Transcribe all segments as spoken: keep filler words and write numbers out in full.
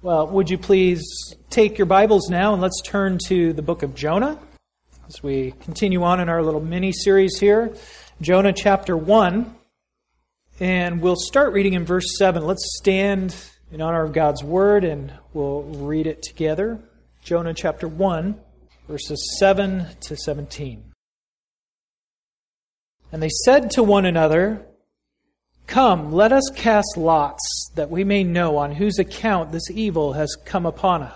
Well, would you please take your Bibles now and let's turn to the book of Jonah as we continue on in our little mini-series here. Jonah chapter one, and we'll start reading in verse seven. Let's stand in honor of God's word and we'll read it together. Jonah chapter one, verses seven to seventeen. And they said to one another, "Come, let us cast lots, that we may know on whose account this evil has come upon us."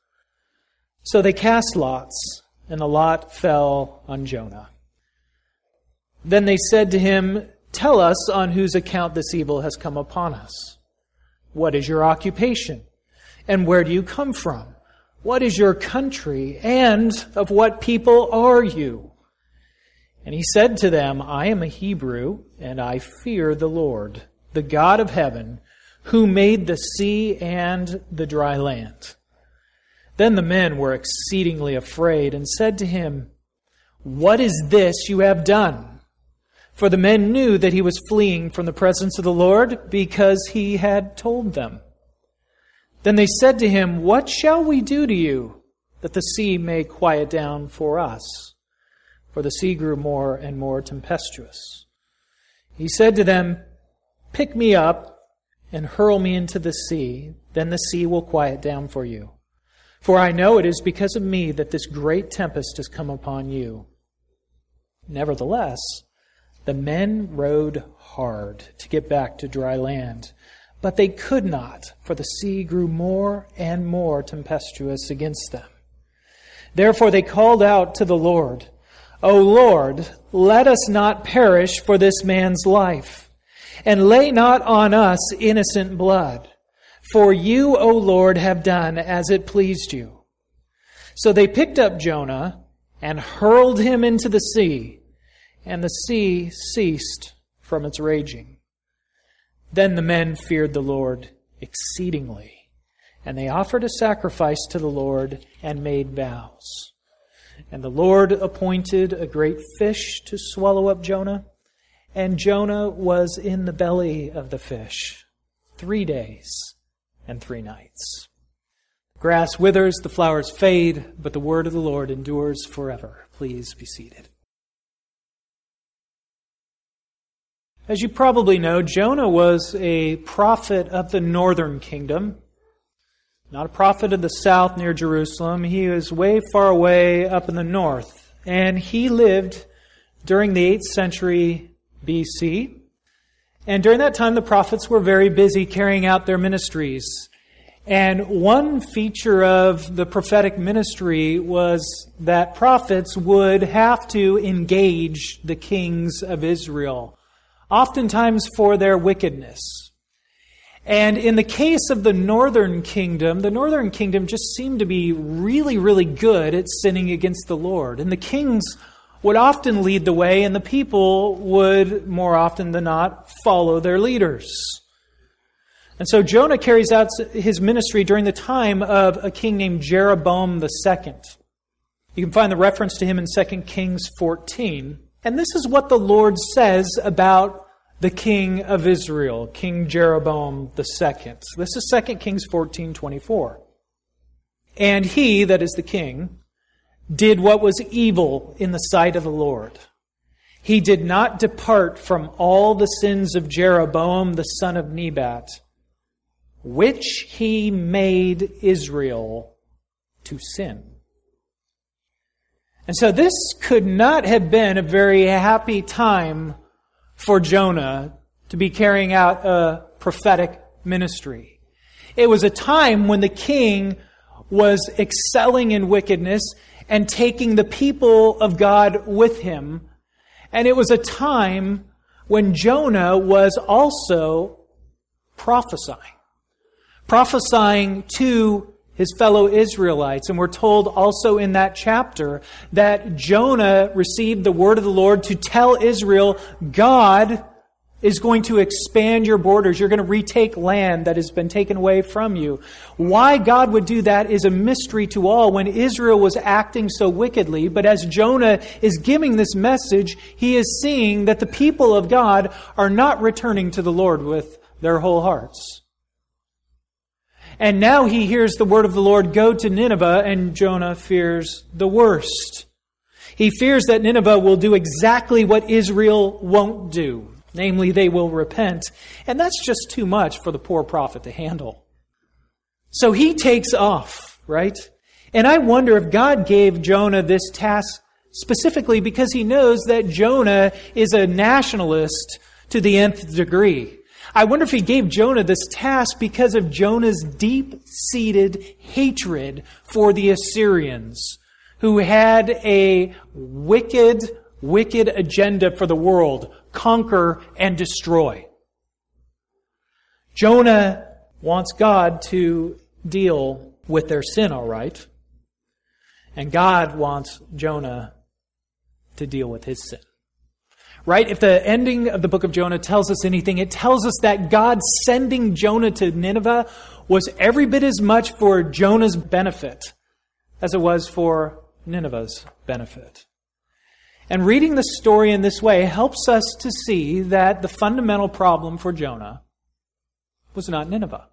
So they cast lots, and the lot fell on Jonah. Then they said to him, "Tell us on whose account this evil has come upon us. What is your occupation? And where do you come from? What is your country? And of what people are you?" And he said to them, "I am a Hebrew, and I fear the Lord, the God of heaven, who made the sea and the dry land." Then the men were exceedingly afraid and said to him, "What is this you have done?" For the men knew that he was fleeing from the presence of the Lord, because he had told them. Then they said to him, "What shall we do to you, that the sea may quiet down for us?" For the sea grew more and more tempestuous. He said to them, "Pick me up and hurl me into the sea, then the sea will quiet down for you. For I know it is because of me that this great tempest has come upon you." Nevertheless, the men rowed hard to get back to dry land, but they could not, for the sea grew more and more tempestuous against them. Therefore they called out to the Lord, "O Lord, let us not perish for this man's life, and lay not on us innocent blood. For you, O Lord, have done as it pleased you." So they picked up Jonah and hurled him into the sea, and the sea ceased from its raging. Then the men feared the Lord exceedingly, and they offered a sacrifice to the Lord and made vows. And the Lord appointed a great fish to swallow up Jonah, and Jonah was in the belly of the fish three days and three nights. The grass withers, the flowers fade, but the word of the Lord endures forever. Please be seated. As you probably know, Jonah was a prophet of the northern kingdom. Not a prophet of the south near Jerusalem. He was way far away up in the north. And he lived during the eighth century B C. And during that time, the prophets were very busy carrying out their ministries. And one feature of the prophetic ministry was that prophets would have to engage the kings of Israel, oftentimes for their wickedness. And in the case of the northern kingdom, the northern kingdom just seemed to be really, really good at sinning against the Lord. And the kings would often lead the way, and the people would, more often than not, follow their leaders. And so Jonah carries out his ministry during the time of a king named Jeroboam the Second. You can find the reference to him in Second Kings fourteen. And this is what the Lord says about the king of Israel, King Jeroboam the Second. This is Second Kings fourteen twenty-four. "And he," that is the king, "did what was evil in the sight of the Lord. He did not depart from all the sins of Jeroboam the son of Nebat, which he made Israel to sin." And so this could not have been a very happy time for Jonah to be carrying out a prophetic ministry. It was a time when the king was excelling in wickedness and taking the people of God with him. And it was a time when Jonah was also prophesying. Prophesying to his fellow Israelites. And we're told also in that chapter that Jonah received the word of the Lord to tell Israel, God is going to expand your borders. You're going to retake land that has been taken away from you. Why God would do that is a mystery to all when Israel was acting so wickedly. But as Jonah is giving this message, he is seeing that the people of God are not returning to the Lord with their whole hearts. And now he hears the word of the Lord, go to Nineveh, and Jonah fears the worst. He fears that Nineveh will do exactly what Israel won't do. Namely, they will repent. And that's just too much for the poor prophet to handle. So he takes off, right? And I wonder if God gave Jonah this task specifically because he knows that Jonah is a nationalist to the nth degree. I wonder if he gave Jonah this task because of Jonah's deep-seated hatred for the Assyrians, who had a wicked, wicked agenda for the world: conquer and destroy. Jonah wants God to deal with their sin, all right. And God wants Jonah to deal with his sin. Right? If the ending of the book of Jonah tells us anything, it tells us that God sending Jonah to Nineveh was every bit as much for Jonah's benefit as it was for Nineveh's benefit. And reading the story in this way helps us to see that the fundamental problem for Jonah was not Nineveh.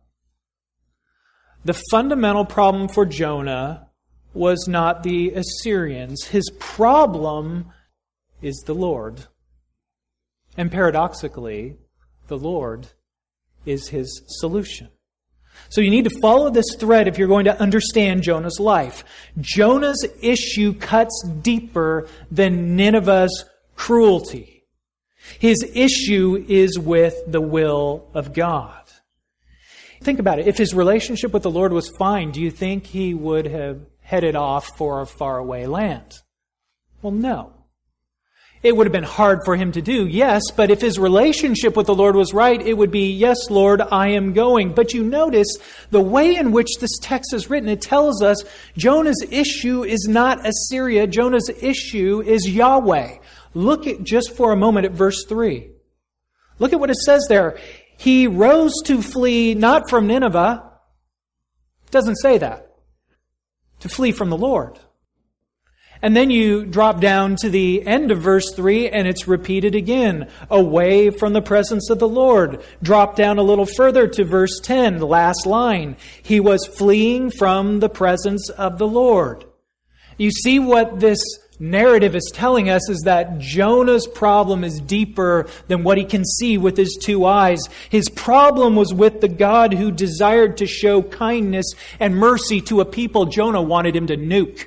The fundamental problem for Jonah was not the Assyrians. His problem is the Lord. And paradoxically, the Lord is his solution. So you need to follow this thread if you're going to understand Jonah's life. Jonah's issue cuts deeper than Nineveh's cruelty. His issue is with the will of God. Think about it. If his relationship with the Lord was fine, do you think he would have headed off for a faraway land? Well, no. It would have been hard for him to do, yes, but if his relationship with the Lord was right, it would be, yes, Lord, I am going. But you notice the way in which this text is written, it tells us Jonah's issue is not Assyria. Jonah's issue is Yahweh. Look at just for a moment at verse three. Look at what it says there. He rose to flee not from Nineveh. It doesn't say that. To flee from the Lord. And then you drop down to the end of verse three and it's repeated again. Away from the presence of the Lord. Drop down a little further to verse ten, the last line. He was fleeing from the presence of the Lord. You see what this narrative is telling us is that Jonah's problem is deeper than what he can see with his two eyes. His problem was with the God who desired to show kindness and mercy to a people Jonah wanted him to nuke.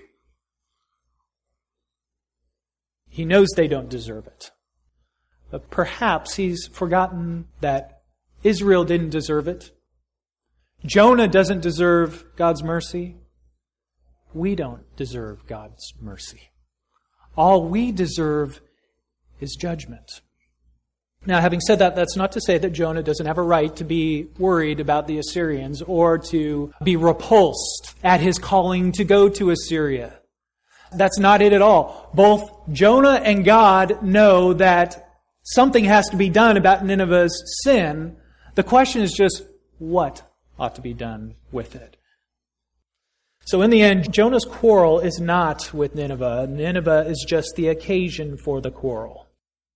He knows they don't deserve it. But perhaps he's forgotten that Israel didn't deserve it. Jonah doesn't deserve God's mercy. We don't deserve God's mercy. All we deserve is judgment. Now, having said that, that's not to say that Jonah doesn't have a right to be worried about the Assyrians or to be repulsed at his calling to go to Assyria. That's not it at all. Both Jonah and God know that something has to be done about Nineveh's sin. The question is just what ought to be done with it. So in the end, Jonah's quarrel is not with Nineveh. Nineveh is just the occasion for the quarrel.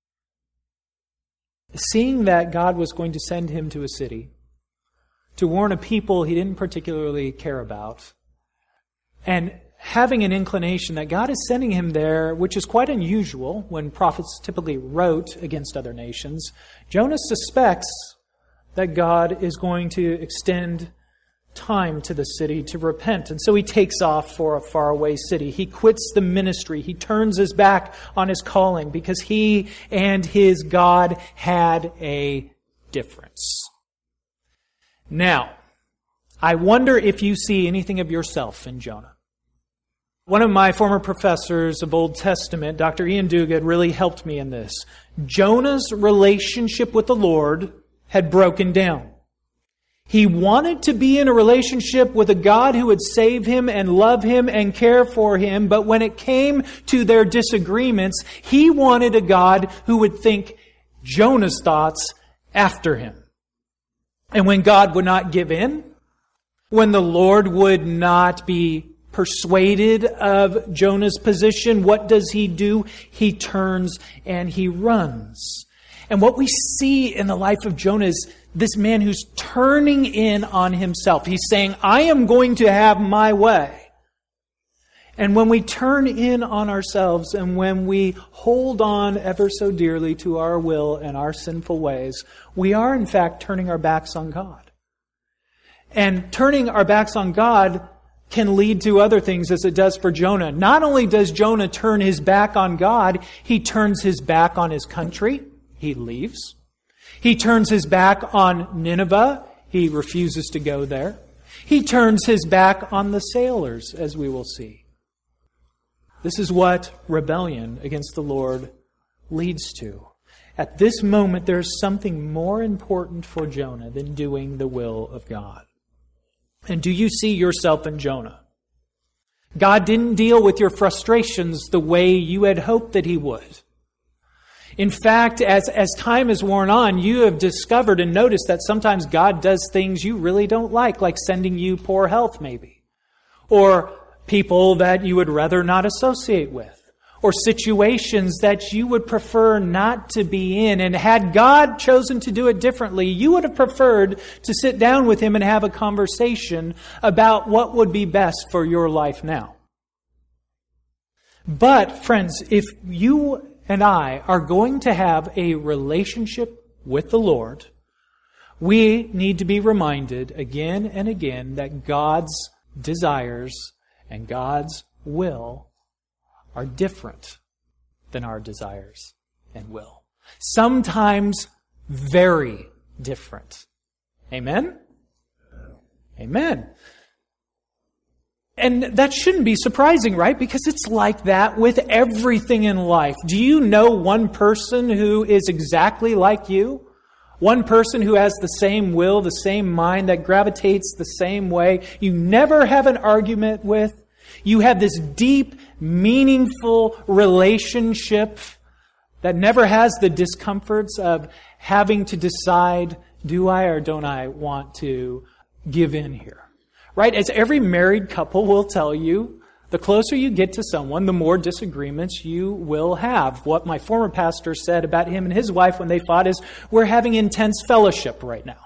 Seeing that God was going to send him to a city to warn a people he didn't particularly care about, and having an inclination that God is sending him there, which is quite unusual when prophets typically wrote against other nations, Jonah suspects that God is going to extend time to the city to repent. And so he takes off for a faraway city. He quits the ministry. He turns his back on his calling because he and his God had a difference. Now, I wonder if you see anything of yourself in Jonah. One of my former professors of Old Testament, Doctor Ian Duguid, really helped me in this. Jonah's relationship with the Lord had broken down. He wanted to be in a relationship with a God who would save him and love him and care for him, but when it came to their disagreements, he wanted a God who would think Jonah's thoughts after him. And when God would not give in, when the Lord would not be persuaded of Jonah's position, what does he do? He turns and he runs. And what we see in the life of Jonah is this man who's turning in on himself. He's saying, I am going to have my way. And when we turn in on ourselves and when we hold on ever so dearly to our will and our sinful ways, we are in fact turning our backs on God. And turning our backs on God can lead to other things as it does for Jonah. Not only does Jonah turn his back on God, he turns his back on his country. He leaves. He turns his back on Nineveh. He refuses to go there. He turns his back on the sailors, as we will see. This is what rebellion against the Lord leads to. At this moment, there's something more important for Jonah than doing the will of God. And do you see yourself in Jonah? God didn't deal with your frustrations the way you had hoped that He would. In fact, as, as time has worn on, you have discovered and noticed that sometimes God does things you really don't like, like sending you poor health maybe, or people that you would rather not associate with, or situations that you would prefer not to be in. And had God chosen to do it differently, you would have preferred to sit down with Him and have a conversation about what would be best for your life now. But, friends, if you and I are going to have a relationship with the Lord, we need to be reminded again and again that God's desires and God's will are different than our desires and will. Sometimes very different. Amen? Amen. And that shouldn't be surprising, right? Because it's like that with everything in life. Do you know one person who is exactly like you? One person who has the same will, the same mind, that gravitates the same way. You never have an argument with. You have this deep, meaningful relationship that never has the discomforts of having to decide, do I or don't I want to give in here? Right? As every married couple will tell you, the closer you get to someone, the more disagreements you will have. What my former pastor said about him and his wife when they fought is, we're having intense fellowship right now.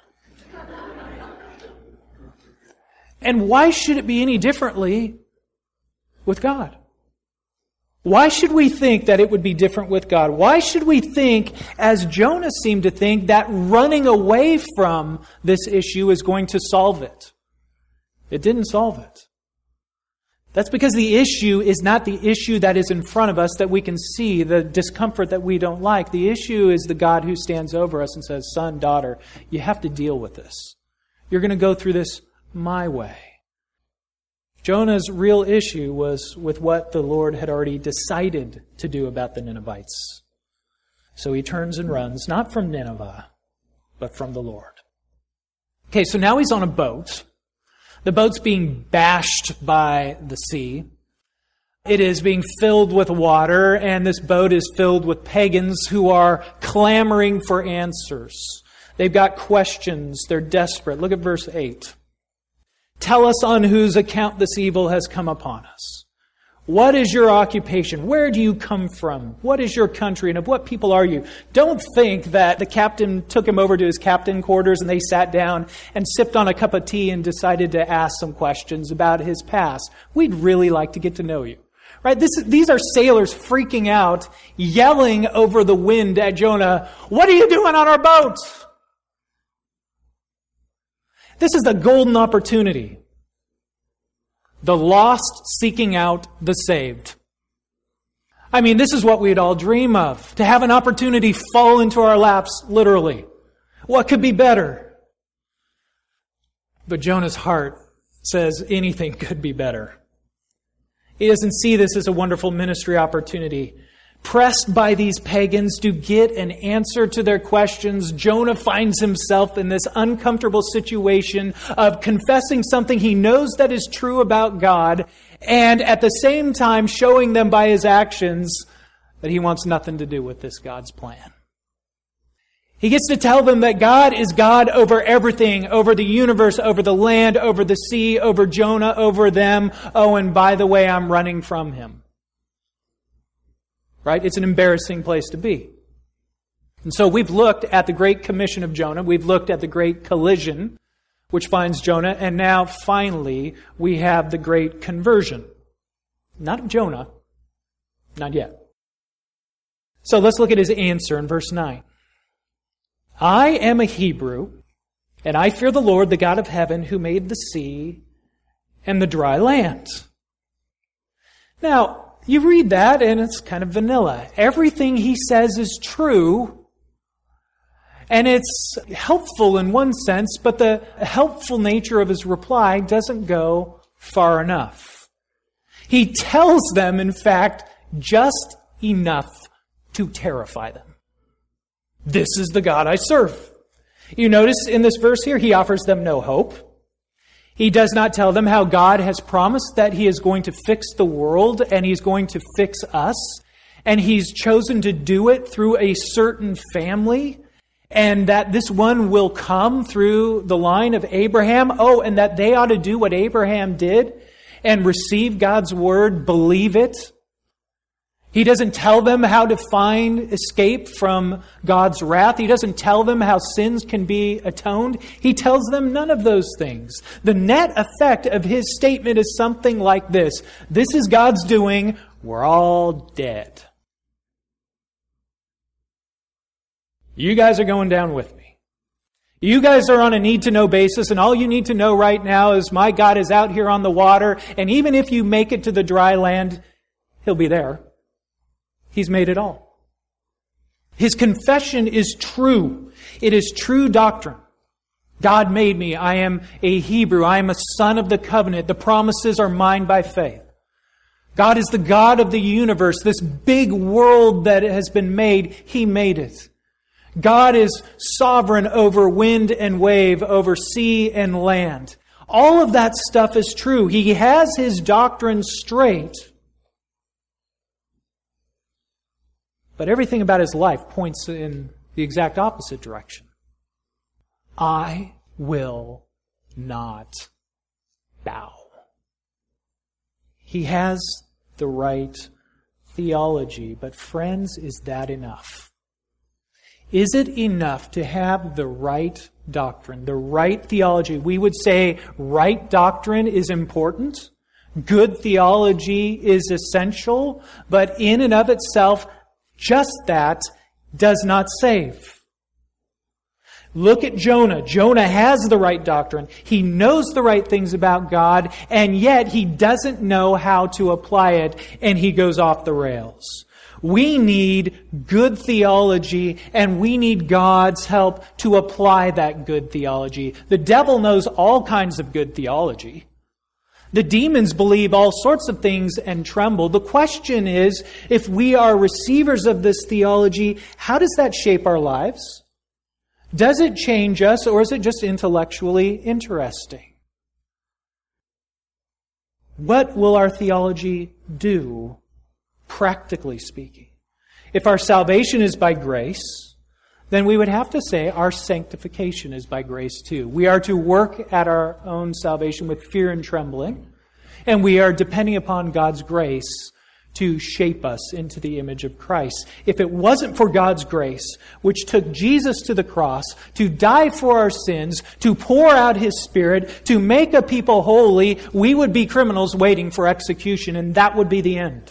And why should it be any differently with God? Why should we think that it would be different with God? Why should we think, as Jonah seemed to think, that running away from this issue is going to solve it? It didn't solve it. That's because the issue is not the issue that is in front of us that we can see, the discomfort that we don't like. The issue is the God who stands over us and says, son, daughter, you have to deal with this. You're going to go through this my way. Jonah's real issue was with what the Lord had already decided to do about the Ninevites. So he turns and runs, not from Nineveh, but from the Lord. Okay, so now he's on a boat. The boat's being bashed by the sea. It is being filled with water, and this boat is filled with pagans who are clamoring for answers. They've got questions. They're desperate. Look at verse eight. Tell us on whose account this evil has come upon us. What is your occupation? Where do you come from? What is your country? And of what people are you? Don't think that the captain took him over to his captain quarters and they sat down and sipped on a cup of tea and decided to ask some questions about his past. We'd really like to get to know you. Right? This, these are sailors freaking out, yelling over the wind at Jonah, what are you doing on our boat? This is the golden opportunity. The lost seeking out the saved. I mean, this is what we'd all dream of. To have an opportunity fall into our laps, literally. What could be better? But Jonah's heart says anything could be better. He doesn't see this as a wonderful ministry opportunity. Pressed by these pagans to get an answer to their questions, Jonah finds himself in this uncomfortable situation of confessing something he knows that is true about God, and at the same time showing them by his actions that he wants nothing to do with this God's plan. He gets to tell them that God is God over everything, over the universe, over the land, over the sea, over Jonah, over them. Oh, and by the way, I'm running from Him. Right? It's an embarrassing place to be. And so we've looked at the Great Commission of Jonah. We've looked at the Great Collision, which finds Jonah. And now, finally, we have the Great Conversion. Not of Jonah. Not yet. So let's look at his answer in verse nine. I am a Hebrew, and I fear the Lord, the God of heaven, who made the sea and the dry land. Now, you read that, and it's kind of vanilla. Everything he says is true, and it's helpful in one sense, but the helpful nature of his reply doesn't go far enough. He tells them, in fact, just enough to terrify them. This is the God I serve. You notice in this verse here, he offers them no hope. He does not tell them how God has promised that He is going to fix the world and He's going to fix us. And He's chosen to do it through a certain family. And that this one will come through the line of Abraham. Oh, and that they ought to do what Abraham did and receive God's word, believe it. He doesn't tell them how to find escape from God's wrath. He doesn't tell them how sins can be atoned. He tells them none of those things. The net effect of his statement is something like this. This is God's doing. We're all dead. You guys are going down with me. You guys are on a need-to-know basis, and all you need to know right now is my God is out here on the water, and even if you make it to the dry land, He'll be there. He's made it all. His confession is true. It is true doctrine. God made me. I am a Hebrew. I am a son of the covenant. The promises are mine by faith. God is the God of the universe. This big world that has been made, He made it. God is sovereign over wind and wave, over sea and land. All of that stuff is true. He has His doctrine straight. But everything about his life points in the exact opposite direction. I will not bow. He has the right theology, but friends, is that enough? Is it enough to have the right doctrine, the right theology? We would say right doctrine is important. Good theology is essential, but in and of itself, just that does not save. Look at Jonah. Jonah has the right doctrine. He knows the right things about God, and yet he doesn't know how to apply it, and he goes off the rails. We need good theology, and we need God's help to apply that good theology. The devil knows all kinds of good theology. The demons believe all sorts of things and tremble. The question is, if we are receivers of this theology, how does that shape our lives? Does it change us, or is it just intellectually interesting? What will our theology do, practically speaking? If our salvation is by grace, then we would have to say our sanctification is by grace too. We are to work at our own salvation with fear and trembling, and we are depending upon God's grace to shape us into the image of Christ. If it wasn't for God's grace, which took Jesus to the cross, to die for our sins, to pour out His Spirit, to make a people holy, we would be criminals waiting for execution, and that would be the end.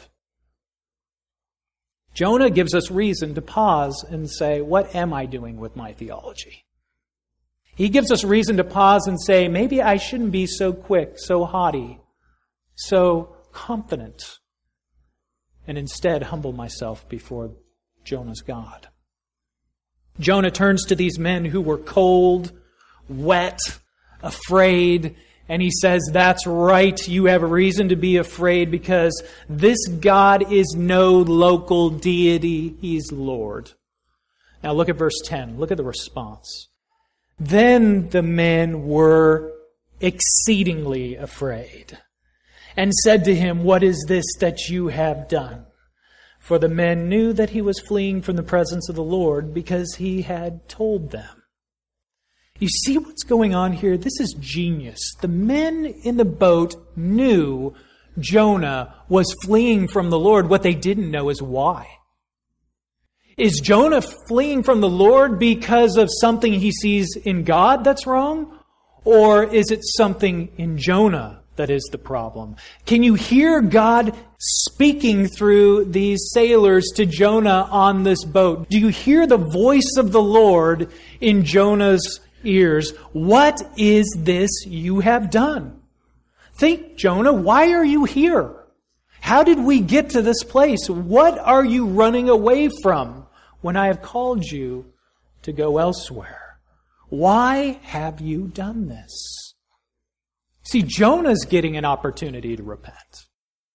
Jonah gives us reason to pause and say, what am I doing with my theology? He gives us reason to pause and say, maybe I shouldn't be so quick, so haughty, so confident, and instead humble myself before Jonah's God. Jonah turns to these men who were cold, wet, afraid, and he says, that's right, you have a reason to be afraid because this God is no local deity, He's Lord. Now look at verse ten. Look at the response. Then the men were exceedingly afraid and said to him, what is this that you have done? For the men knew that he was fleeing from the presence of the Lord because he had told them. You see what's going on here? This is genius. The men in the boat knew Jonah was fleeing from the Lord. What they didn't know is why. Is Jonah fleeing from the Lord because of something he sees in God that's wrong? Or is it something in Jonah that is the problem? Can you hear God speaking through these sailors to Jonah on this boat? Do you hear the voice of the Lord in Jonah's ears? What is this you have done? Think, Jonah, why are you here? How did we get to this place? What are you running away from when I have called you to go elsewhere? Why have you done this? See, Jonah's getting an opportunity to repent.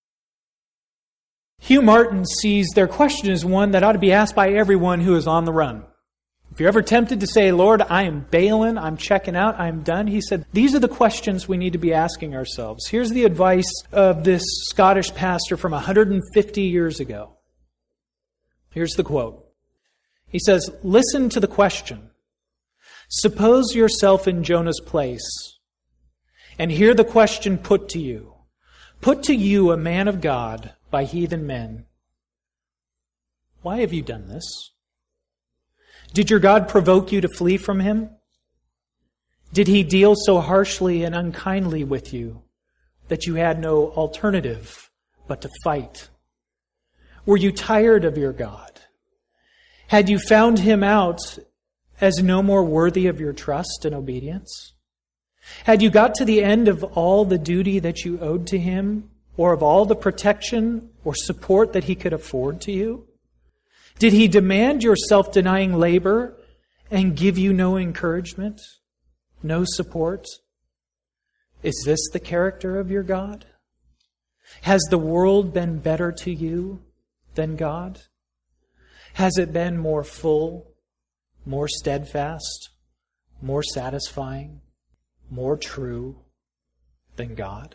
Hugh Martin sees their question as one that ought to be asked by everyone who is on the run. If you're ever tempted to say, Lord, I am bailing, I'm checking out, I'm done, he said, these are the questions we need to be asking ourselves. Here's the advice of this Scottish pastor from one hundred fifty years ago. Here's the quote. He says, listen to the question. Suppose yourself in Jonah's place and hear the question put to you. Put to you, a man of God, by heathen men. Why have you done this? Did your God provoke you to flee from Him? Did He deal so harshly and unkindly with you that you had no alternative but to fight? Were you tired of your God? Had you found Him out as no more worthy of your trust and obedience? Had you got to the end of all the duty that you owed to Him, or of all the protection or support that He could afford to you? Did He demand your self-denying labor and give you no encouragement, no support? Is this the character of your God? Has the world been better to you than God? Has it been more full, more steadfast, more satisfying, more true than God?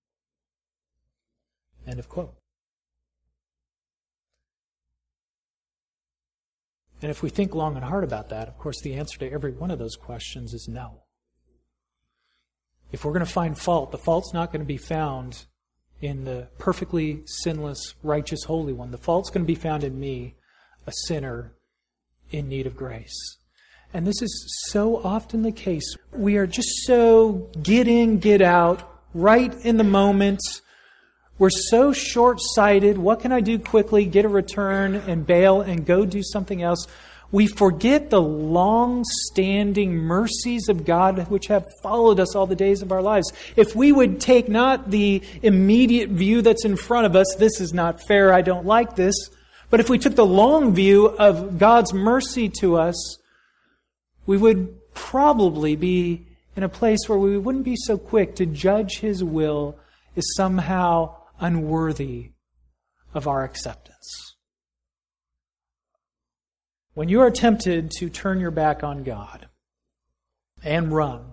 End of quote. And if we think long and hard about that, of course, the answer to every one of those questions is no. If we're going to find fault, the fault's not going to be found in the perfectly sinless, righteous, holy one. The fault's going to be found in me, a sinner in need of grace. And this is so often the case. We are just so get in, get out, right in the moment. We're so short-sighted. What can I do quickly? Get a return and bail and go do something else. We forget the long-standing mercies of God which have followed us all the days of our lives. If we would take not the immediate view that's in front of us, this is not fair, I don't like this, but if we took the long view of God's mercy to us, we would probably be in a place where we wouldn't be so quick to judge His will as somehow unworthy of our acceptance. When you are tempted to turn your back on God and run,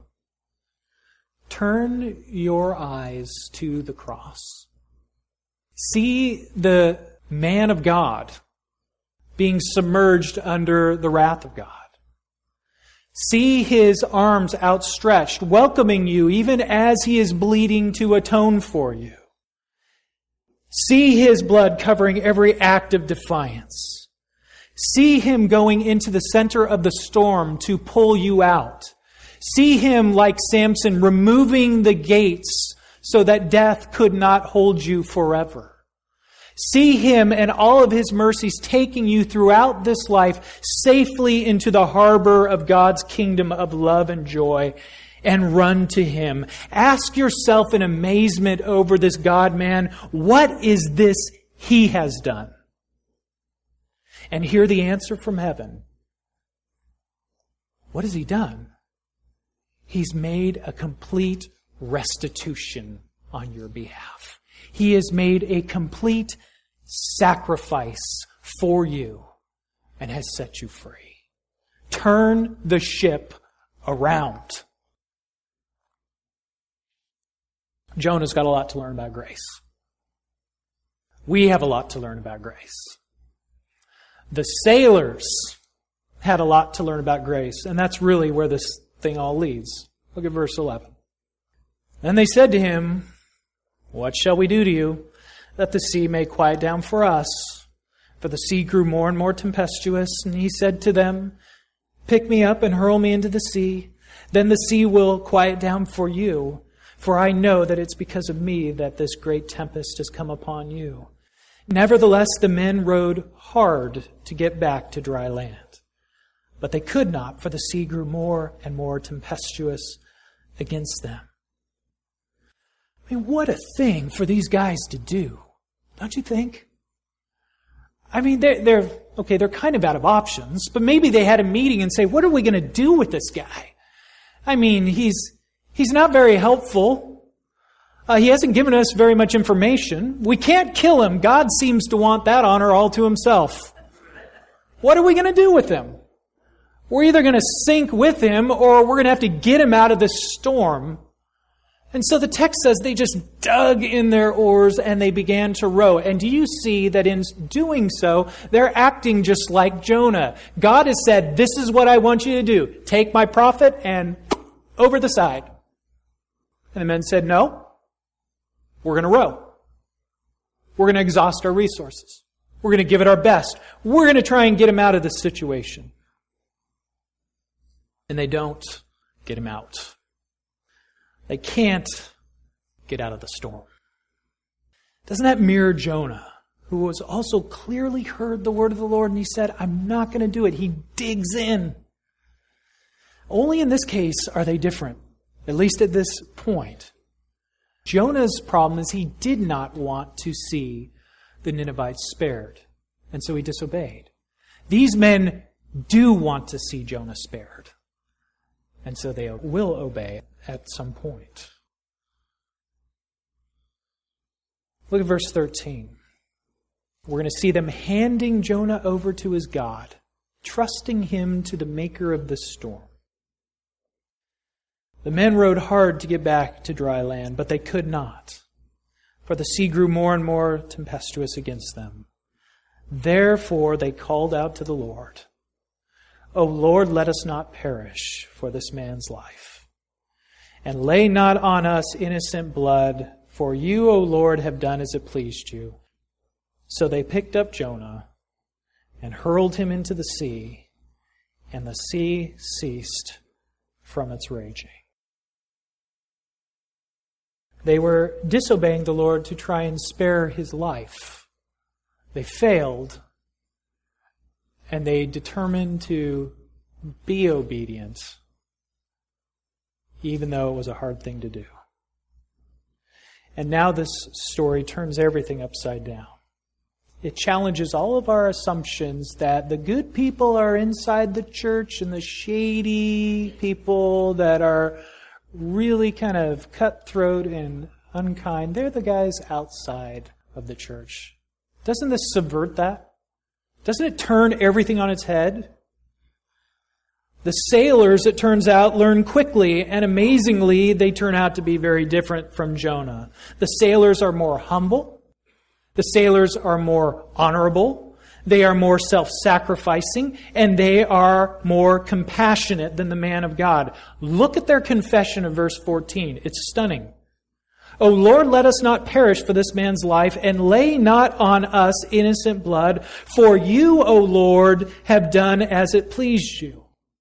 turn your eyes to the cross. See the man of God being submerged under the wrath of God. See His arms outstretched, welcoming you even as He is bleeding to atone for you. See His blood covering every act of defiance. See Him going into the center of the storm to pull you out. See Him, like Samson, removing the gates so that death could not hold you forever. See Him and all of His mercies taking you throughout this life safely into the harbor of God's kingdom of love and joy, and run to Him. Ask yourself in amazement over this God-man, what is this He has done? And hear the answer from heaven. What has He done? He's made a complete restitution on your behalf. He has made a complete sacrifice for you and has set you free. Turn the ship around. Jonah's got a lot to learn about grace. We have a lot to learn about grace. The sailors had a lot to learn about grace, and that's really where this thing all leads. Look at verse eleven. Then they said to him, "What shall we do to you, that the sea may quiet down for us? For the sea grew more and more tempestuous, and he said to them, "Pick me up and hurl me into the sea. Then the sea will quiet down for you. For I know that it's because of me that this great tempest has come upon you." Nevertheless, the men rowed hard to get back to dry land. But they could not, for the sea grew more and more tempestuous against them. I mean, what a thing for these guys to do, don't you think? I mean, they're, they're, okay, they're kind of out of options, but maybe they had a meeting and say, what are we going to do with this guy? I mean, he's, he's not very helpful. Uh, he hasn't given us very much information. We can't kill him. God seems to want that honor all to himself. What are we going to do with him? We're either going to sink with him or we're going to have to get him out of this storm. And so the text says they just dug in their oars and they began to row. And do you see that in doing so, they're acting just like Jonah? God has said, this is what I want you to do. Take my prophet and over the side. And the men said, no, we're going to row. We're going to exhaust our resources. We're going to give it our best. We're going to try and get him out of this situation. And they don't get him out. They can't get out of the storm. Doesn't that mirror Jonah, who was also clearly heard the word of the Lord and he said, I'm not going to do it. He digs in. Only in this case are they different, at least at this point. Jonah's problem is he did not want to see the Ninevites spared, and so he disobeyed. These men do want to see Jonah spared, and so they will obey at some point. Look at verse thirteen. We're going to see them handing Jonah over to his God, trusting him to the maker of the storm. The men rowed hard to get back to dry land, but they could not, for the sea grew more and more tempestuous against them. Therefore they called out to the Lord, O Lord, let us not perish for this man's life. And lay not on us innocent blood, for you, O Lord, have done as it pleased you. So they picked up Jonah and hurled him into the sea, and the sea ceased from its raging. They were disobeying the Lord to try and spare his life. They failed, and they determined to be obedient, even though it was a hard thing to do. And now this story turns everything upside down. It challenges all of our assumptions that the good people are inside the church and the shady people that are really kind of cutthroat and unkind, they're the guys outside of the church. Doesn't this subvert that? Doesn't it turn everything on its head? The sailors, it turns out, learn quickly, and amazingly, they turn out to be very different from Jonah. The sailors are more humble. The sailors are more honorable. They are more self-sacrificing, and they are more compassionate than the man of God. Look at their confession of verse fourteen. It's stunning. O Lord, let us not perish for this man's life, and lay not on us innocent blood, for you, O Lord, have done as it pleased you.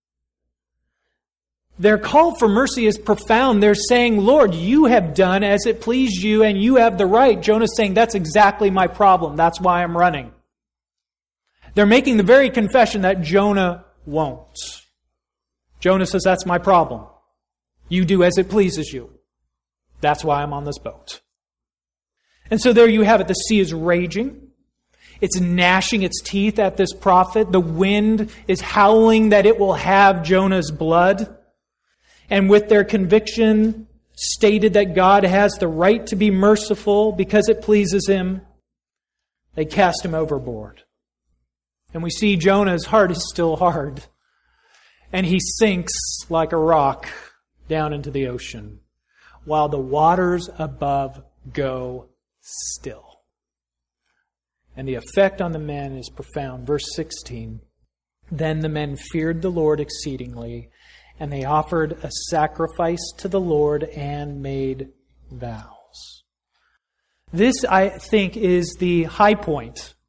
Their call for mercy is profound. They're saying, Lord, you have done as it pleased you, and you have the right. Jonah's saying, that's exactly my problem. That's why I'm running. They're making the very confession that Jonah won't. Jonah says, that's my problem. You do as it pleases you. That's why I'm on this boat. And so there you have it. The sea is raging. It's gnashing its teeth at this prophet. The wind is howling that it will have Jonah's blood. And with their conviction stated that God has the right to be merciful because it pleases him, they cast him overboard. And we see Jonah's heart is still hard. And he sinks like a rock down into the ocean, while the waters above go still. And the effect on the men is profound. Verse sixteen, then the men feared the Lord exceedingly, and they offered a sacrifice to the Lord and made vows. This, I think, is the high point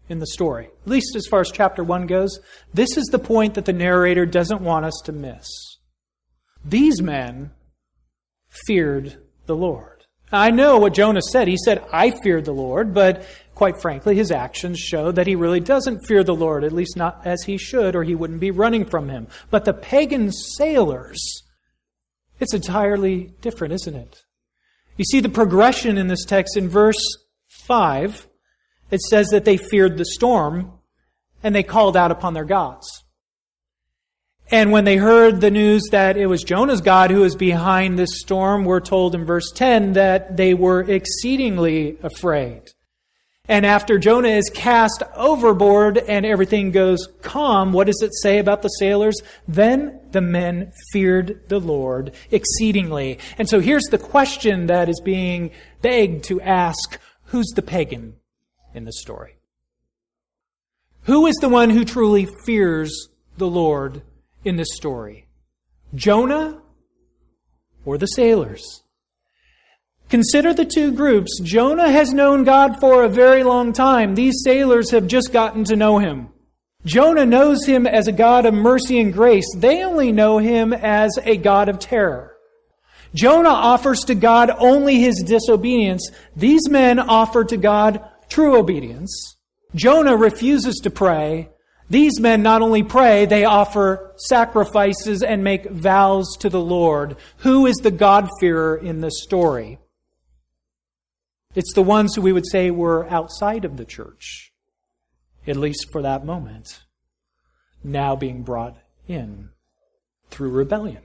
in the story, at least as far as chapter one goes. This is the point that the narrator doesn't want us to miss. These men feared the Lord. I know what Jonah said. He said, I feared the Lord, but quite frankly, his actions show that he really doesn't fear the Lord, at least not as he should, or he wouldn't be running from him. But the pagan sailors, it's entirely different, isn't it? You see the progression in this text in verse five. It says that they feared the storm and they called out upon their gods. And when they heard the news that it was Jonah's God who was behind this storm, we're told in verse ten that they were exceedingly afraid. And after Jonah is cast overboard and everything goes calm, what does it say about the sailors? Then the men feared the Lord exceedingly. And so here's the question that is being begged to ask: who's the pagan in the story? Who is the one who truly fears the Lord in this story? Jonah or the sailors? Consider the two groups. Jonah has known God for a very long time. These sailors have just gotten to know him. Jonah knows him as a God of mercy and grace. They only know him as a God of terror. Jonah offers to God only his disobedience. These men offer to God true obedience. Jonah refuses to pray. These men not only pray, they offer sacrifices and make vows to the Lord. Who is the God-fearer in this story? It's the ones who we would say were outside of the church, at least for that moment, now being brought in through rebellion.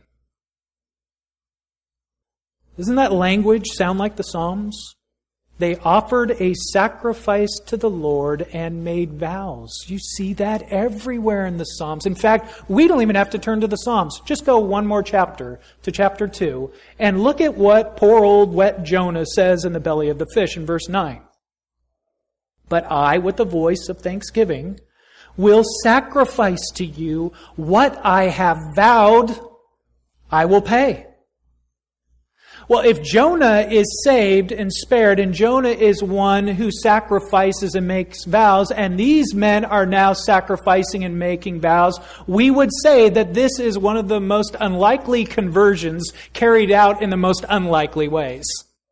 Doesn't that language sound like the Psalms? They offered a sacrifice to the Lord and made vows. You see that everywhere in the Psalms. In fact, we don't even have to turn to the Psalms. Just go one more chapter to chapter two and look at what poor old wet Jonah says in the belly of the fish in verse nine. But I, with the voice of thanksgiving, will sacrifice to you what I have vowed I will pay. Well, if Jonah is saved and spared, and Jonah is one who sacrifices and makes vows, and these men are now sacrificing and making vows, we would say that this is one of the most unlikely conversions carried out in the most unlikely ways.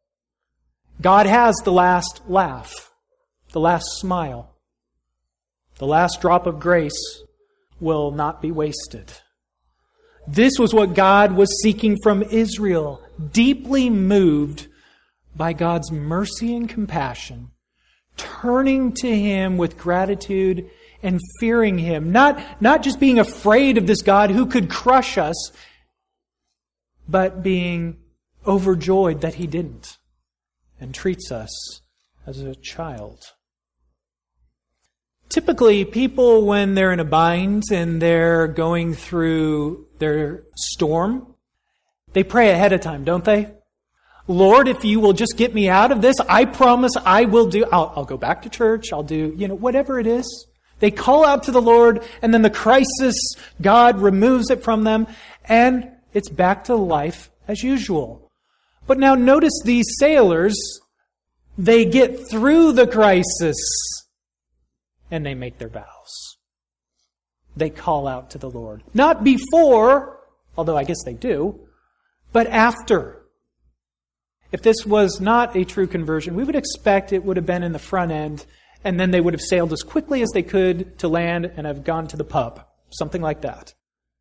God has the last laugh, the last smile. The last drop of grace will not be wasted. This was what God was seeking from Israel, deeply moved by God's mercy and compassion, turning to Him with gratitude and fearing Him. Not, not just being afraid of this God who could crush us, but being overjoyed that He didn't and treats us as a child. Typically, people, when they're in a bind and they're going through their storm, they pray ahead of time, don't they? Lord, if you will just get me out of this, I promise I will do, I'll, I'll go back to church, I'll do, you know, whatever it is. They call out to the Lord, and then the crisis, God removes it from them, and it's back to life as usual. But now notice these sailors, they get through the crisis, and they make their vows. They call out to the Lord. Not before, although I guess they do, but after. If this was not a true conversion, we would expect it would have been in the front end, and then they would have sailed as quickly as they could to land and have gone to the pub. Something like that.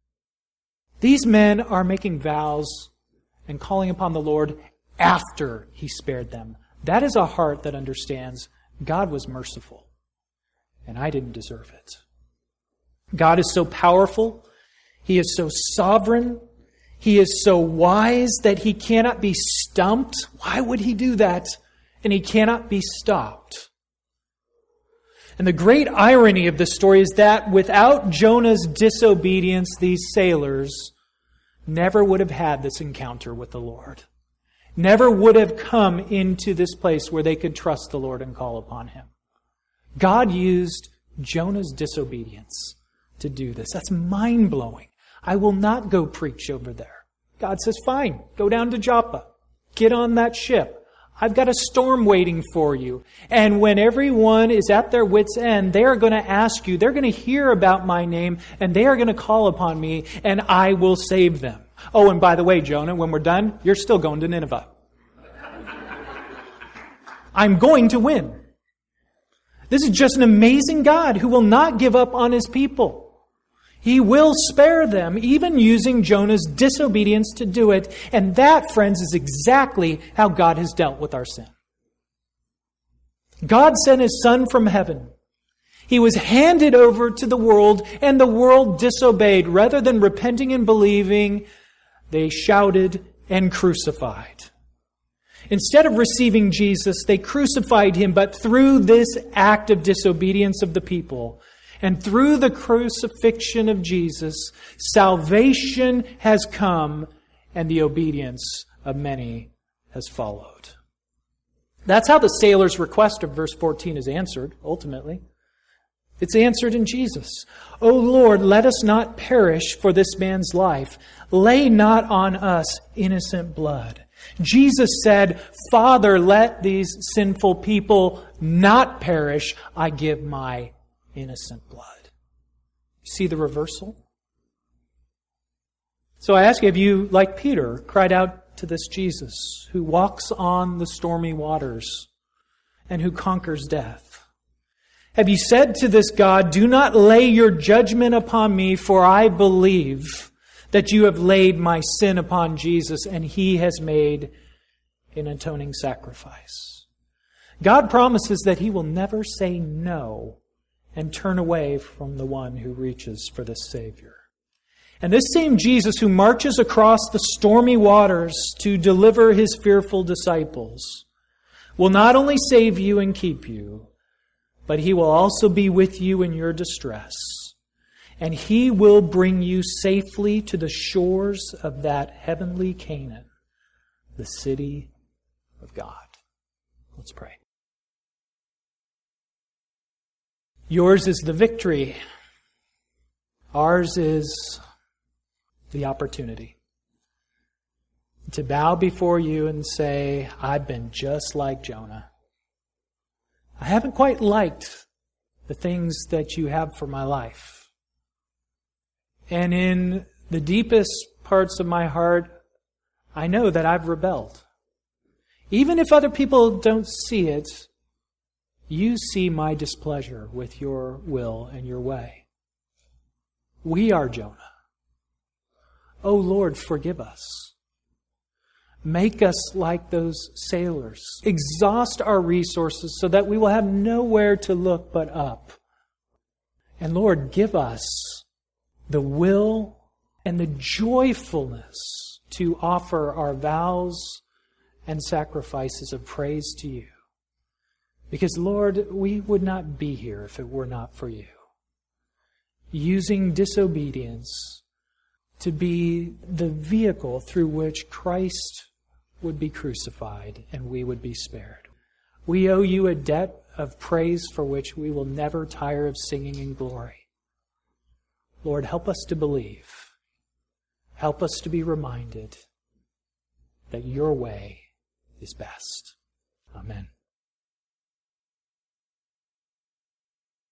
These men are making vows and calling upon the Lord after He spared them. That is a heart that understands God was merciful, and I didn't deserve it. God is so powerful. He is so sovereign. He is so wise that He cannot be stumped. Why would He do that? And He cannot be stopped. And the great irony of this story is that without Jonah's disobedience, these sailors never would have had this encounter with the Lord. Never would have come into this place where they could trust the Lord and call upon Him. God used Jonah's disobedience to do this. That's mind-blowing. I will not go preach over there. God says, fine, go down to Joppa. Get on that ship. I've got a storm waiting for you. And when everyone is at their wits' end, they are going to ask you, they're going to hear about my name, and they are going to call upon me, and I will save them. Oh, and by the way, Jonah, when we're done, you're still going to Nineveh. I'm going to win. This is just an amazing God who will not give up on His people. He will spare them, even using Jonah's disobedience to do it. And that, friends, is exactly how God has dealt with our sin. God sent His Son from heaven. He was handed over to the world, and the world disobeyed. Rather than repenting and believing, they shouted and crucified. Instead of receiving Jesus, they crucified Him, but through this act of disobedience of the people, and through the crucifixion of Jesus, salvation has come, and the obedience of many has followed. That's how the sailor's request of verse fourteen is answered, ultimately. It's answered in Jesus. O Lord, let us not perish for this man's life. Lay not on us innocent blood. Jesus said, Father, let these sinful people not perish. I give my innocent blood. See the reversal? So I ask you, have you, like Peter, cried out to this Jesus who walks on the stormy waters and who conquers death? Have you said to this God, do not lay your judgment upon me, for I believe that you have laid my sin upon Jesus and He has made an atoning sacrifice? God promises that He will never say no and turn away from the one who reaches for this Savior. And this same Jesus who marches across the stormy waters to deliver His fearful disciples will not only save you and keep you, but He will also be with you in your distress. And He will bring you safely to the shores of that heavenly Canaan, the city of God. Let's pray. Yours is the victory. Ours is the opportunity to bow before you and say, I've been just like Jonah. I haven't quite liked the things that you have for my life. And in the deepest parts of my heart, I know that I've rebelled. Even if other people don't see it, you see my displeasure with your will and your way. We are Jonah. Oh Lord, forgive us. Make us like those sailors. Exhaust our resources so that we will have nowhere to look but up. And Lord, give us the will and the joyfulness to offer our vows and sacrifices of praise to you. Because, Lord, we would not be here if it were not for you. Using disobedience to be the vehicle through which Christ would be crucified and we would be spared. We owe you a debt of praise for which we will never tire of singing in glory. Lord, help us to believe. Help us to be reminded that your way is best. Amen.